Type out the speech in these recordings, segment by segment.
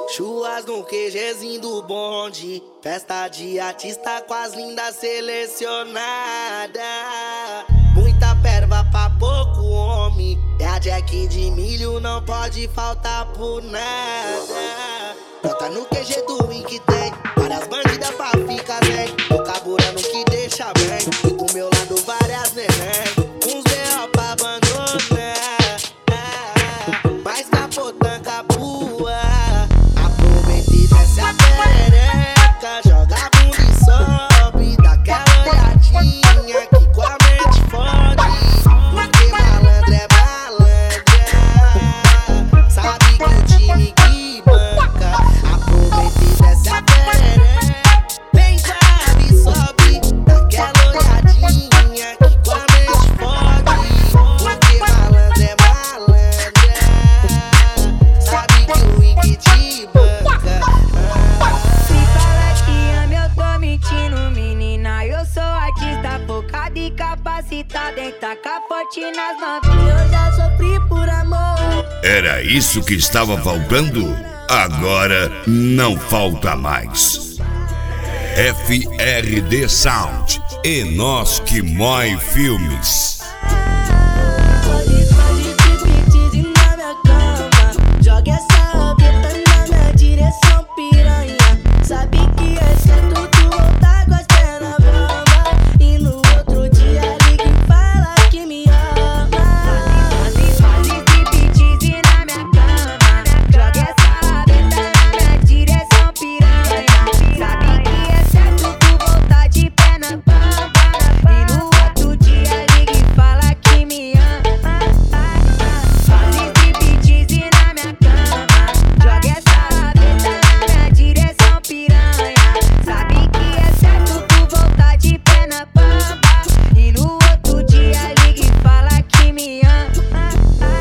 Chuas no QGzinho do bonde, festa de artista com as lindas selecionadas. Muita perva pra pouco homem, é a Jack de milho, não pode faltar por nada. Bota no QG do Wink tem várias bandidas pra ficar bem, tô carburando que deixa bem, e do meu lado várias neném, uns B.O. pra abandonar, mas capotando capua. Aproveita e desce a perereca, joga a bunda e sobe, dá aquela olhadinha que com a mente fode, porque malandro é malandra, sabe que o time que banca. Aproveita e desce a perereca, vem sabe e sobe, dá aquela olhadinha que com a mente fode, porque malandro é malandra, sabe que o Wink te banca. Se fala que ama, eu tô mentindo, menina. Eu sou artista focado e capacitado em tacar forte nas novinhas. Eu já sofri por amor. Era isso que estava faltando? Agora não falta mais. FRD Sound e Nós Que Mói Filmes. Pode striptease na minha cama, joga essa rabeta na minha direção, piranha. Sabe que é certo tu voltar com as pernas bamba, e no outro dia liga e fala que me ama. Faz striptease na minha cama, joga essa rabeta na minha direção, piranha. Sabe que é certo tu voltar de perna bamba, e no outro dia liga e fala que me ama. Faz striptease na minha cama, joga essa rabeta na minha direção, piranha. Sabe que é certo tu voltar de perna bamba, e no outro dia liga e fala que me ama.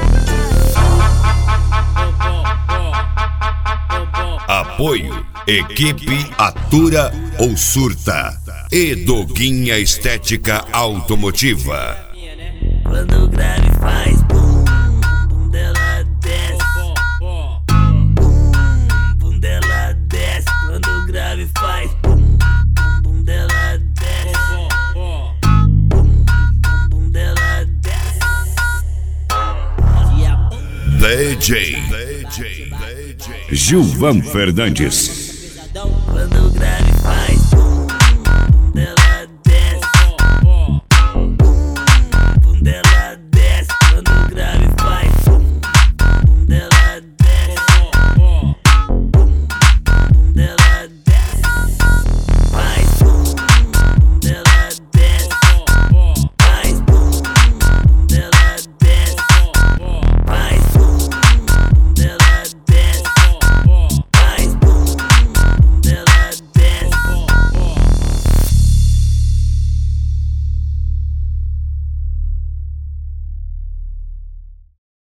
Apoio Equipe Atura ou Surta e Doguinha Estética Automotiva. Quando o grave faz bum, bum dela desce. Bum, bum dela desce. Quando o grave faz bum, bum dela desce. Bum, bum dela desce. DJ Gilvan Fernandes.